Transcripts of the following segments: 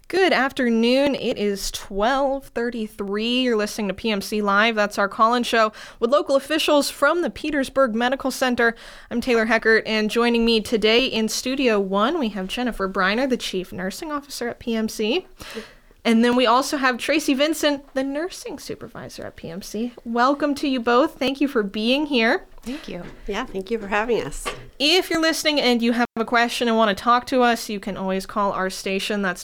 Good afternoon. It is 12:33. You're listening to PMC Live. That's our call-in show with local officials from the Petersburg Medical Center. I'm Taylor Heckert, and joining me today in Studio 1, we have Jennifer Briner, the Chief Nursing Officer at PMC. And then we also have Tracy Vincent, the Nursing Supervisor at PMC. Welcome to you both. Thank you for being here. Thank you. Yeah, thank you for having us. If you're listening and you have a question and want to talk to us, you can always call our station. That's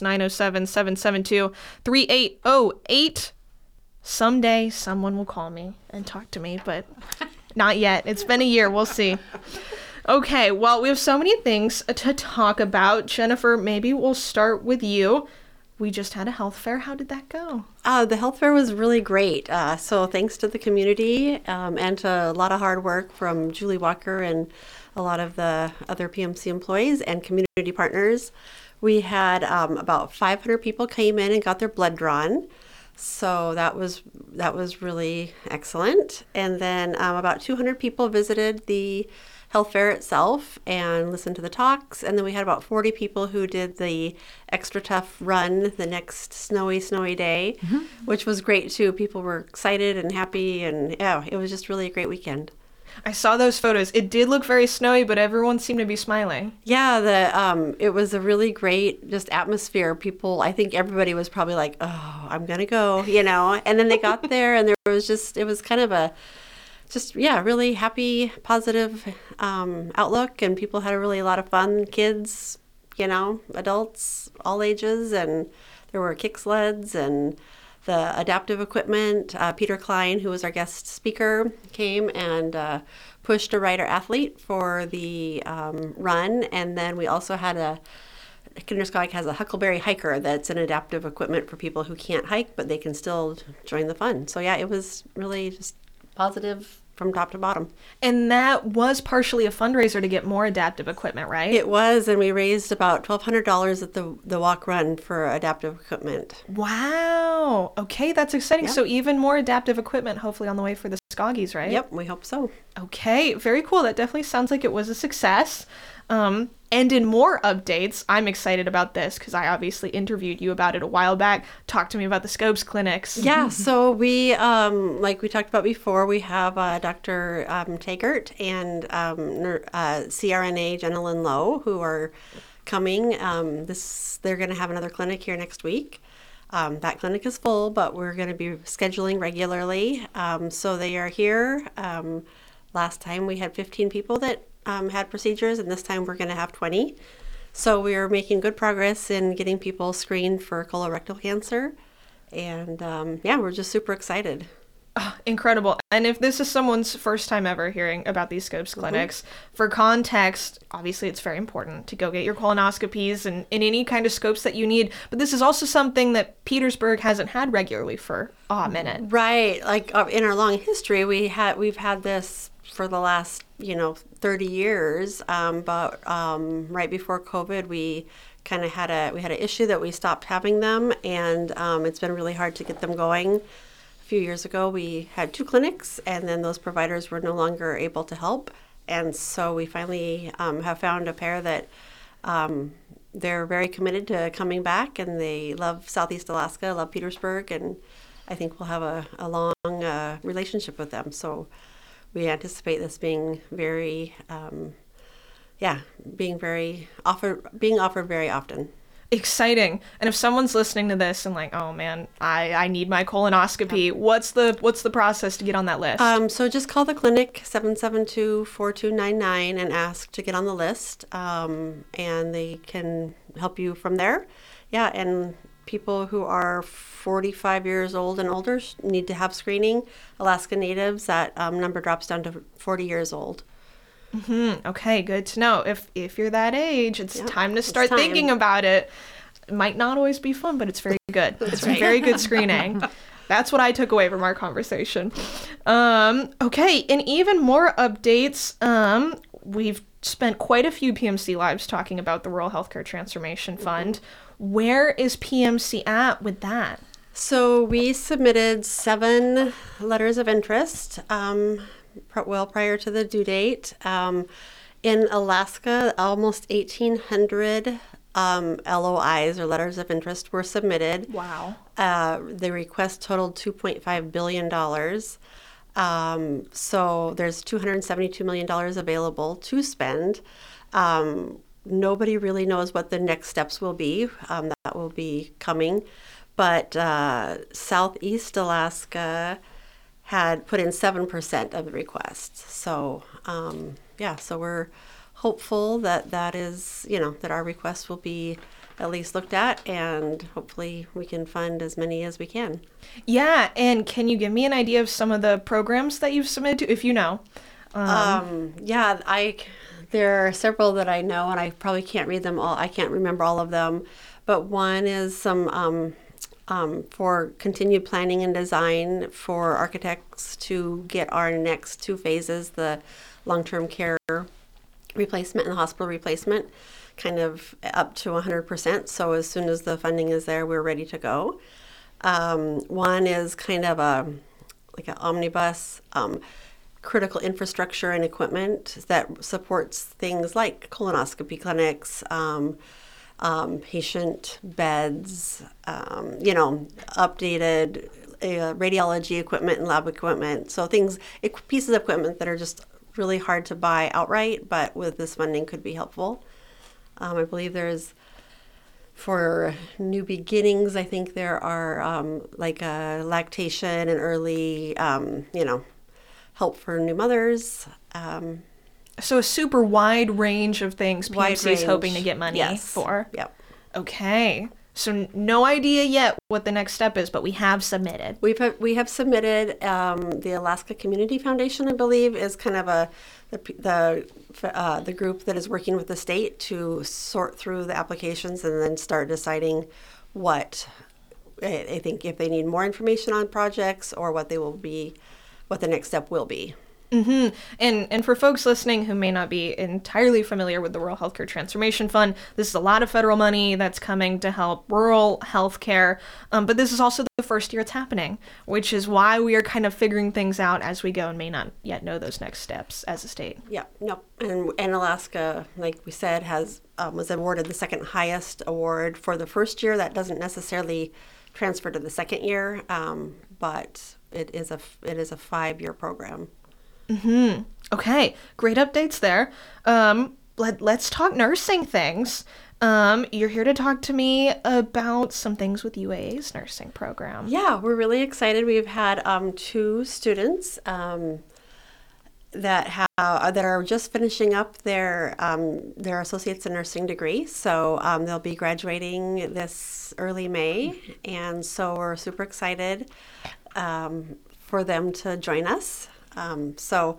907-772-3808. Someday someone will call me and talk to me, but not yet. It's been a year. We'll see. Okay, well, we have so many things to talk about. Jennifer, maybe we'll start with you. We just had a health fair. How did that go? The health fair was really great. So thanks to the community and to a lot of hard work from Julie Walker and a lot of the other PMC employees and community partners. We had about 500 people came in and got their blood drawn. So that was really excellent. And then about 200 people visited the health fair itself and listened to the talks. And then we had about 40 people who did the extra tough run the next snowy day, which was great too. People were excited and happy, and yeah, it was just really a great weekend. I saw those photos. It did look very snowy, but everyone seemed to be smiling. Yeah, it was a really great just atmosphere. People, I think everybody was probably like, oh, I'm going to go, and then they got there and it was kind of a really happy, positive outlook, and people had a lot of fun. Kids, adults, all ages, and there were kick sleds and the adaptive equipment. Peter Klein, who was our guest speaker, came and pushed a rider-athlete for the run, and then we also had Kinderskog has a Huckleberry Hiker that's an adaptive equipment for people who can't hike, but they can still join the fun. So yeah, it was really just positive from top to bottom. And that was partially a fundraiser to get more adaptive equipment, right? It was, and we raised about $1,200 at the walk run for adaptive equipment. Wow. Okay, that's exciting. Yep. So even more adaptive equipment hopefully on the way for the Skoggies, right? Yep, we hope so. Okay, very cool. That definitely sounds like it was a success. And in more updates, I'm excited about this because I obviously interviewed you about it a while back. Talk to me about the Scopes clinics. Yeah, so we, like we talked about before, we have Dr. Taggart and CRNA Jenna Lynn Lowe who are coming. They're going to have another clinic here next week. That clinic is full, but we're going to be scheduling regularly. So they are here. Last time we had 15 people that had procedures, and this time we're going to have 20. So we're making good progress in getting people screened for colorectal cancer. And we're just super excited. Oh, incredible. And if this is someone's first time ever hearing about these Scopes clinics, for context, obviously it's very important to go get your colonoscopies and any kind of scopes that you need. But this is also something that Petersburg hasn't had regularly for a minute. Right. Like in our long history, we've had this for the last 30 years, but right before COVID, we kind of had an issue that we stopped having them, and it's been really hard to get them going. A few years ago, we had 2 clinics, and then those providers were no longer able to help, and so we finally have found a pair that they're very committed to coming back, and they love Southeast Alaska, love Petersburg, and I think we'll have a long relationship with them. So we anticipate this being being offered very often. Exciting. And if someone's listening to this and like, oh man, I need my colonoscopy, what's the process to get on that list? So just call the clinic 772-4299 and ask to get on the list, and they can help you from there. Yeah, and people who are 45 years old and older need to have screening. Alaska Natives, that number drops down to 40 years old. Okay, good to know. If you're that age, it's time to start thinking about it. It might not always be fun, but it's very good. It's very good screening. That's what I took away from our conversation. Okay, and even more updates. We've spent quite a few PMC Lives talking about the Rural Healthcare Transformation Fund. Where is PMC at with that? So we submitted 7 letters of interest, prior to the due date. In Alaska, almost 1,800 LOIs, or letters of interest, were submitted. Wow. The request totaled $2.5 billion. So there's $272 million available to spend. Nobody really knows what the next steps will be. That will be coming. But Southeast Alaska had put in 7% of the requests. So, so we're hopeful that that our request will be at least looked at, and hopefully we can fund as many as we can. Yeah, and can you give me an idea of some of the programs that you've submitted to, if you know? There are several that I know, and I probably can't read them all. I can't remember all of them, but one is some for continued planning and design for architects to get our next two phases, the long-term care replacement and the hospital replacement, kind of up to 100%. So as soon as the funding is there, we're ready to go. One is kind of like an omnibus, critical infrastructure and equipment that supports things like colonoscopy clinics, patient beds, updated radiology equipment and lab equipment. So pieces of equipment that are just really hard to buy outright, but with this funding could be helpful. I believe there's, for new beginnings, I think there are like lactation and early, help for new mothers. So a super wide range of things PMC is hoping to get money for. Yep. Okay. So no idea yet what the next step is, but we have submitted. We have submitted. The Alaska Community Foundation, I believe, is kind of the group that is working with the state to sort through the applications and then start deciding what, I think, if they need more information on projects or what the next step will be. Mm-hmm. And for folks listening who may not be entirely familiar with the Rural Healthcare Transformation Fund, this is a lot of federal money that's coming to help rural healthcare. But this is also the first year it's happening, which is why we are kind of figuring things out as we go and may not yet know those next steps as a state. Yeah, no. And Alaska, like we said, was awarded the second highest award for the first year. That doesn't necessarily transfer to the second year, but it is a 5-year program. Mm-hmm. Okay, great updates there. Let's talk nursing things. You're here to talk to me about some things with UAA's nursing program. Yeah, we're really excited. We've had 2 students that are just finishing up their associates in nursing degree. So they'll be graduating this early May, and so we're super excited for them to join us. And so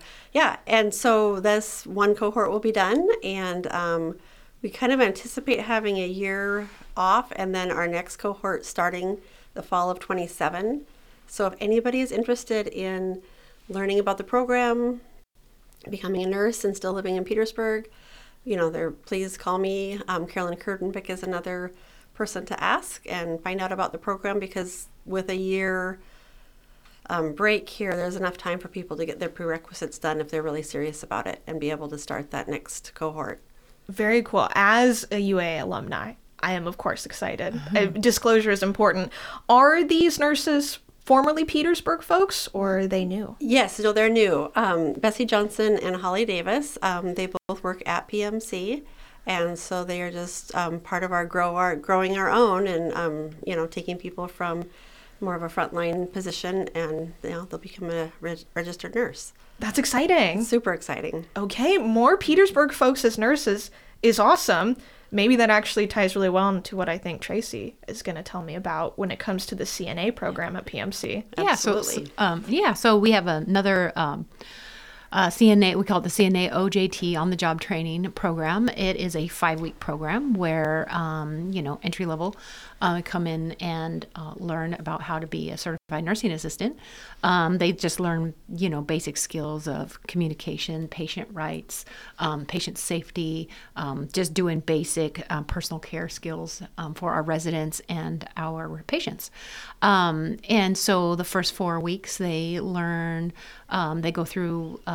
this one cohort will be done, and we kind of anticipate having a year off, and then our next cohort starting the fall of 27. So if anybody is interested in learning about the program, becoming a nurse, and still living in Petersburg, please call me. Carolyn Kurtenbeck is another person to ask and find out about the program, because with a year break here, there's enough time for people to get their prerequisites done if they're really serious about it and be able to start that next cohort. Very cool. As a UAA alumni, I am, of course, excited. Mm-hmm. Disclosure is important. Are these nurses formerly Petersburg folks, or are they new? Yes, no, they're new. Bessie Johnson and Holly Davis, they both work at PMC. And so they are just part of our growing our own, and taking people from more of a frontline position, and they'll become a registered nurse. That's exciting. It's super exciting. Okay, more Petersburg folks as nurses is awesome. Maybe that actually ties really well into what I think Tracy is going to tell me about when it comes to the CNA program at PMC. Yeah, absolutely. So we have another CNA, we call it the CNA OJT, on the job training program. It is a 5-week program where, entry level come in and learn about how to be a certified nursing assistant. They just learn, basic skills of communication, patient rights, patient safety, just doing basic personal care skills for our residents and our patients. And so the first 4 weeks they learn, they go through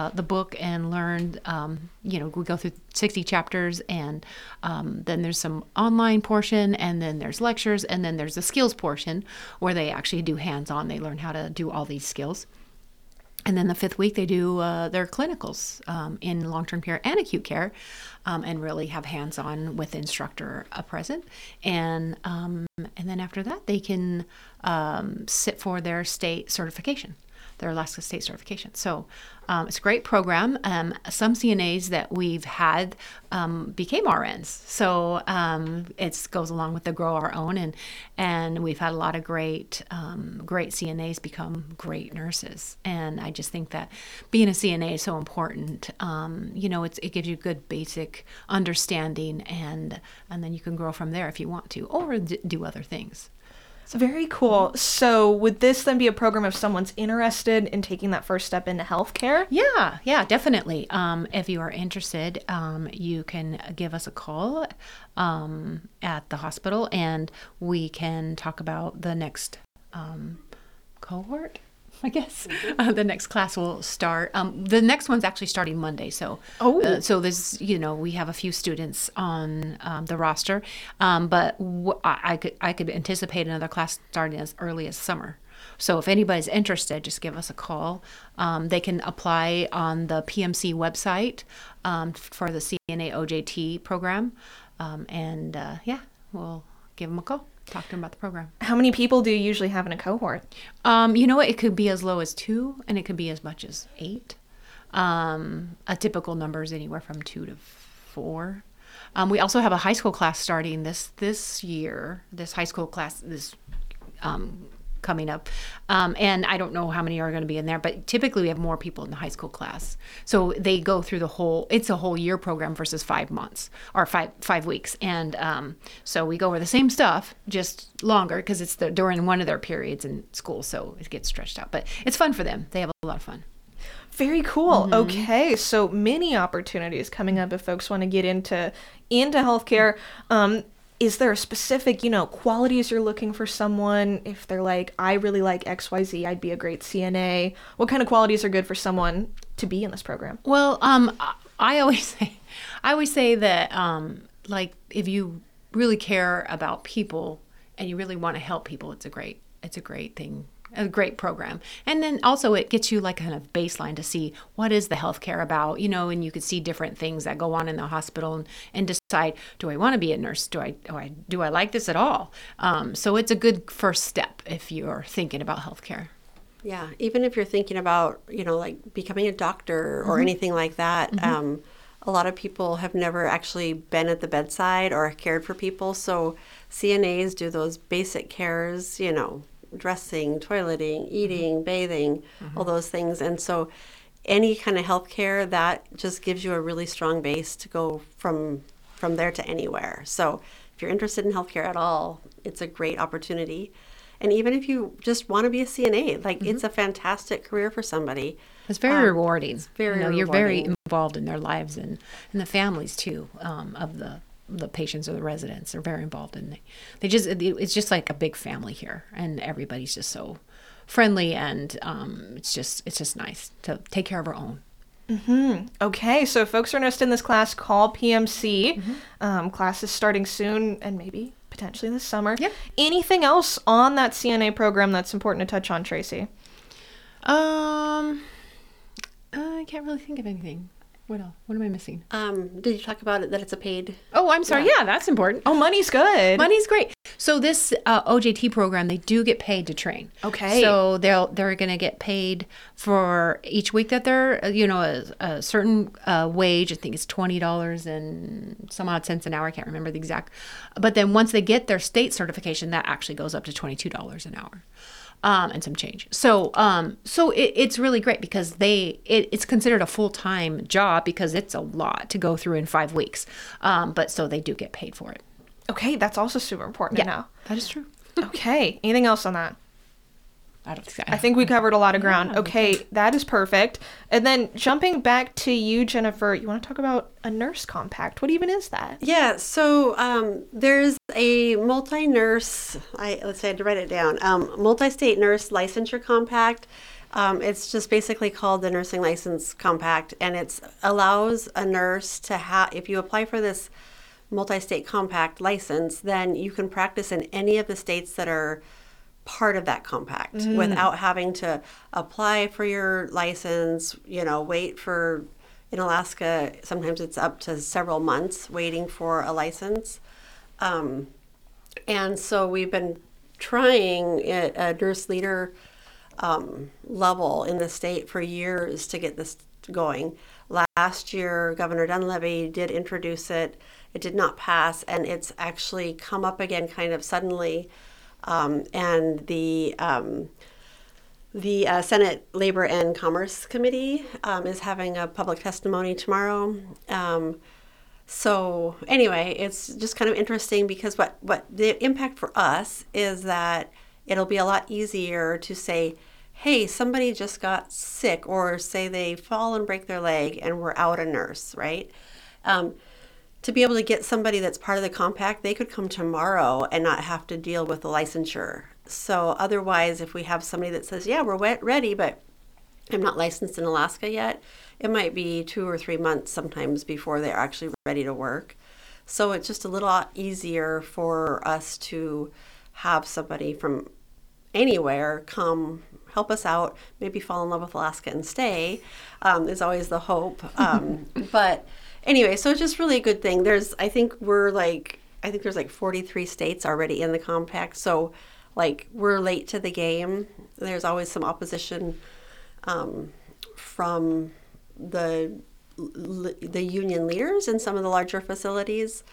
the book and learn, we go through 60 chapters, and then there's some online portion, and then there's lectures, and then there's the skills portion where they actually do hands-on. They learn how to do all these skills. And then the 5th week, they do their clinicals in long-term care and acute care, and really have hands-on with the instructor present. And then after that, they can sit for their state certification, their Alaska State certification. So it's a great program. Some CNAs that we've had became RNs. So it goes along with the Grow Our Own. And we've had a lot of great CNAs become great nurses. And I just think that being a CNA is so important. It gives you good basic understanding, and then you can grow from there if you want to, or do other things. Very cool. So would this then be a program if someone's interested in taking that first step into healthcare? Yeah, definitely. If you are interested, you can give us a call at the hospital, and we can talk about the next cohort, I guess. The next class will start. The next one's actually starting Monday. So, so there's, we have a few students on the roster, but I could anticipate another class starting as early as summer. So if anybody's interested, just give us a call. They can apply on the PMC website for the CNA OJT program, we'll give them a call. Talk to them about the program. How many people do you usually have in a cohort? It could be as low as 2, and it could be as much as 8. A typical number is anywhere from 2 to 4. We also have a high school class starting this year. This high school class coming up, and I don't know how many are going to be in there, but typically we have more people in the high school class. So they go through it's a whole year program versus 5 months or 5 weeks, and so we go over the same stuff, just longer because it's during one of their periods in school, so it gets stretched out. But it's fun for them; they have a lot of fun. Very cool. Mm-hmm. Okay, so many opportunities coming up if folks want to get into healthcare. Is there a specific, qualities you're looking for someone? If they're like, I really like XYZ, I'd be a great CNA. What kind of qualities are good for someone to be in this program? Well, I always say that, if you really care about people and you really want to help people, it's a great thing. A great program. And then also it gets you like kind of baseline to see what is the healthcare about, and you could see different things that go on in the hospital and decide, do I want to be a nurse? Do I like this at all? So it's a good first step if you're thinking about healthcare. Yeah. Even if you're thinking about, like becoming a doctor or anything like that, a lot of people have never actually been at the bedside or cared for people. So CNAs do those basic cares, dressing, toileting, eating, bathing, all those things. And so any kind of healthcare, that just gives you a really strong base to go from there to anywhere. So if you're interested in healthcare at all, it's a great opportunity. And even if you just want to be a CNA, it's a fantastic career for somebody. It's very rewarding. It's very rewarding. You're very involved in their lives and the families too, of the patients or the residents are very involved in it's just like a big family here, and everybody's just so friendly, and it's just nice to take care of our own. Mm-hmm. Okay, so if folks are interested in this class, call PMC. Class is starting soon, and maybe potentially this summer. Yep. Anything else on that CNA program that's important to touch on, Tracy? I can't really think of anything. What else? What am I missing? Did you talk about it, that it's a paid? Oh, I'm sorry. Yeah, that's important. Oh, money's good. Money's great. So this OJT program, they do get paid to train. Okay. So they're going to get paid for each week that they're, a certain wage. I think it's $20 and some odd cents an hour. I can't remember the exact. But then once they get their state certification, that actually goes up to $22 an hour. And some change. So it's really great because it's considered a full-time job because it's a lot to go through in 5 weeks. But so they do get paid for it. Okay, that's also super important to know. That is true. Okay, anything else on that? I think we covered a lot of ground. Okay, that is perfect. And then jumping back to you, Jennifer, you want to talk about a nurse compact. What even is that? Yeah, so there's a multi-nurse, let's say I had to write it down, multi-state nurse licensure compact. It's just basically called the Nursing License Compact, and it allows a nurse to have, if you apply for this multi-state compact license, then you can practice in any of the states that are part of that compact without having to apply for your license, wait for, in Alaska, sometimes it's up to several months waiting for a license. And so we've been trying at a nurse leader level in the state for years to get this going. Last year, Governor Dunleavy did introduce it. It did not pass, and it's actually come up again kind of suddenly. And the Senate Labor and Commerce Committee is having a public testimony tomorrow. So anyway, it's just kind of interesting because what the impact for us is that it'll be a lot easier to say, hey, somebody just got sick, or say they fall and break their leg and we're out a nurse, right? To be able to get somebody that's part of the compact, they could come tomorrow and not have to deal with the licensure. So otherwise, if we have somebody that says, yeah, we're ready, but I'm not licensed in Alaska yet, it might be 2 or 3 months sometimes before they're actually ready to work. So it's just a little easier for us to have somebody from anywhere come help us out, maybe fall in love with Alaska and stay, is always the hope. But anyway, so it's just really a good thing. I think there's like 43 states already in the compact. So like we're late to the game. There's always some opposition from the union leaders in some of the larger facilities.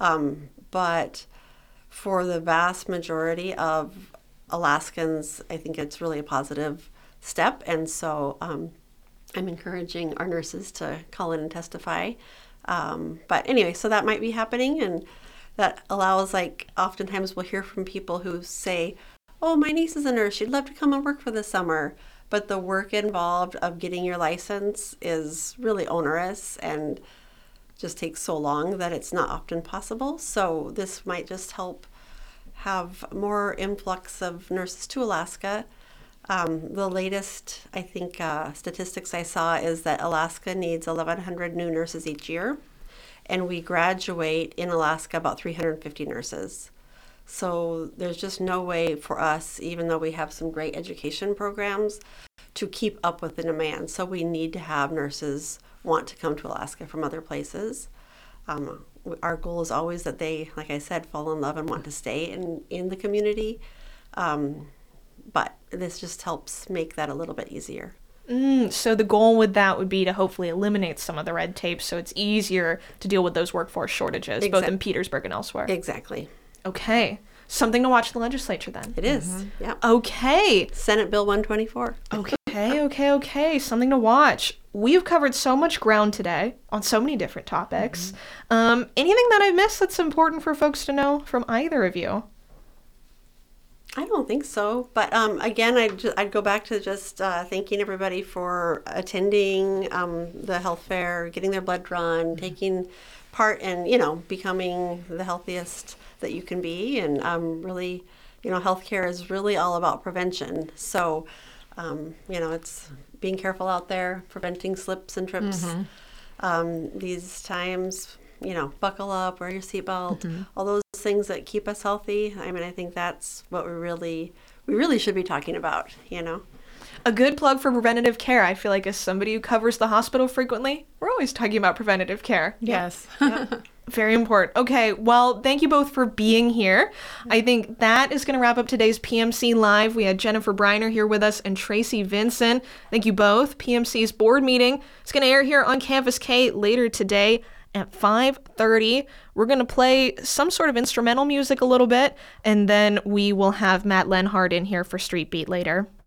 But for the vast majority of Alaskans, I think it's really a positive step. And so I'm encouraging our nurses to call in and testify. But anyway, so that might be happening, and that allows, like, oftentimes we'll hear from people who say, oh, my niece is a nurse, she'd love to come and work for the summer, but the work involved of getting your license is really onerous and just takes so long that it's not often possible. So this might just help have more influx of nurses to Alaska. The latest, I think, statistics I saw is that Alaska needs 1,100 new nurses each year, and we graduate in Alaska about 350 nurses. So there's just no way for us, even though we have some great education programs, to keep up with the demand. So we need to have nurses want to come to Alaska from other places. Our goal is always that they, like I said, fall in love and want to stay in the community. But this just helps make that a little bit easier. So the goal with that would be to hopefully eliminate some of the red tape so it's easier to deal with those workforce shortages, both in Petersburg and elsewhere. Exactly. Okay. Something to watch in the legislature then. It is. Yeah. Okay. Senate Bill 124. Okay. Something to watch. We've covered so much ground today on so many different topics. Anything that I missed that's important for folks to know from either of you? I don't think so. But again, I'd go back to just thanking everybody for attending the health fair, getting their blood drawn, taking part in, becoming the healthiest that you can be. And really, healthcare is really all about prevention. So, it's being careful out there, preventing slips and trips. These times, buckle up, wear your seatbelt, all those things that keep us healthy. I mean, I think that's what we really should be talking about, A good plug for preventative care. I feel like as somebody who covers the hospital frequently, we're always talking about preventative care. Yes. Very important. Okay, well, thank you both for being here. I think that is going to wrap up today's PMC Live. We had Jennifer Briner here with us and Tracy Vinson. Thank you both. PMC's board meeting is going to air here on Campus K later today at 5:30. We're going to play some sort of instrumental music a little bit, and then we will have Matt Lenhard in here for Street Beat later.